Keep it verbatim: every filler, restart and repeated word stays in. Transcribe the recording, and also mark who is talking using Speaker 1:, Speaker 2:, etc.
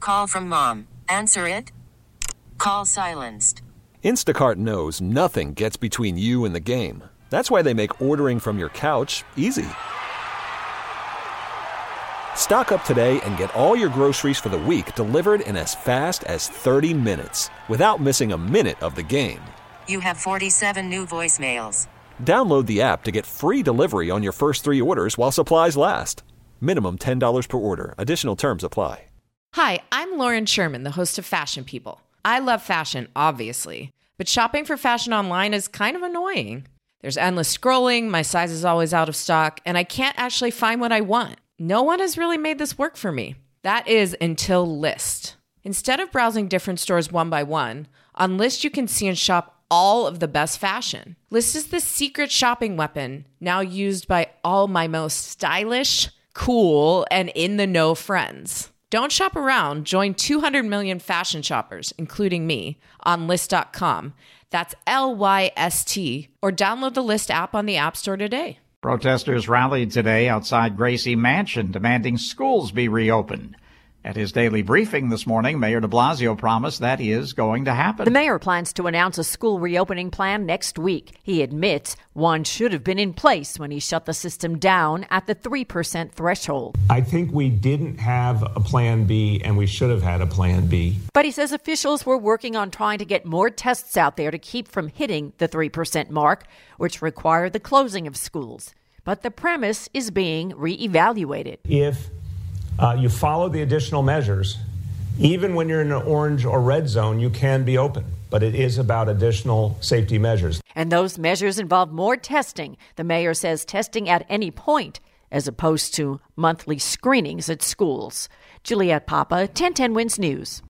Speaker 1: call from mom. Answer it. Call silenced.
Speaker 2: Instacart knows nothing gets between you and the game. That's why they make ordering from your couch easy. Stock up today and get all your groceries for the week delivered in as fast as thirty minutes without missing a minute of the game.
Speaker 1: You have forty-seven new voicemails.
Speaker 2: Download the app to get free delivery on your first three orders while supplies last. Minimum ten dollars per order. Additional terms apply.
Speaker 3: Hi, I'm Lauren Sherman, the host of Fashion People. I love fashion, obviously, but shopping for fashion online is kind of annoying. There's endless scrolling, my size is always out of stock, and I can't actually find what I want. No one has really made this work for me. That is until Lyst. Instead of browsing different stores one by one, on Lyst you can see and shop all of the best fashion. Lyst is the secret shopping weapon now used by all my most stylish, cool, and in-the-know friends. Don't shop around. Join two hundred million fashion shoppers, including me, on Lyst dot com. That's L Y S T, or download the Lyst app on the App Store today.
Speaker 4: Protesters rallied today outside Gracie Mansion, demanding schools be reopened. At his daily briefing this morning, Mayor de Blasio promised that is going to happen.
Speaker 5: The mayor plans to announce a school reopening plan next week. He admits one should have been in place when he shut the system down at the three percent threshold.
Speaker 6: I think we didn't have a plan B, and we should have had a plan B.
Speaker 5: But he says officials were working on trying to get more tests out there to keep from hitting the three percent mark, which required the closing of schools. But the premise is being reevaluated.
Speaker 6: If Uh, you follow the additional measures, even when you're in an orange or red zone, you can be open. But it is about additional safety measures.
Speaker 5: And those measures involve more testing. The mayor says testing at any point, as opposed to monthly screenings at schools. Juliette Papa, ten ten Wins News.